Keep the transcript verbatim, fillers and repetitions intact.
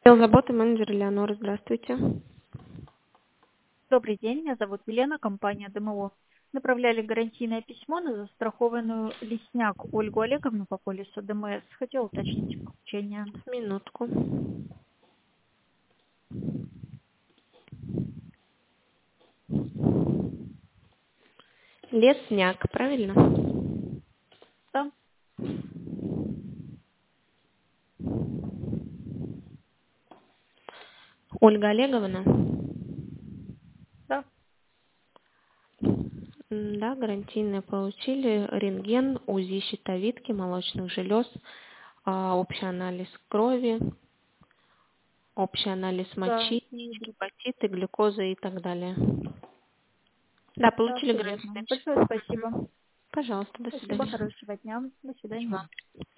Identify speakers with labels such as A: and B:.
A: Отдел заботы, менеджер Элеонора, здравствуйте.
B: Добрый день, меня зовут Елена, компания ДМО. Направляли гарантийное письмо на застрахованную лесняк Ольгу Олеговну по полису ДМС. Хотела уточнить получение.
A: Минутку. Лесняк, правильно?
B: Да,
A: Ольга Олеговна?
B: да,
A: М, Да, гарантийное получили. Рентген, УЗИ щитовидки, молочных желез, а, общий анализ крови, общий анализ
B: да,
A: мочи,
B: вижу.
A: гепатиты, глюкоза и так далее. Да,
B: Да,
A: получили
B: все верно.
A: гарантийное
B: Большое
A: письмо.
B: спасибо.
A: Мгм. Пожалуйста, до
B: Спасибо,
A: свидания.
B: хорошего дня. До свидания.
A: Спасибо.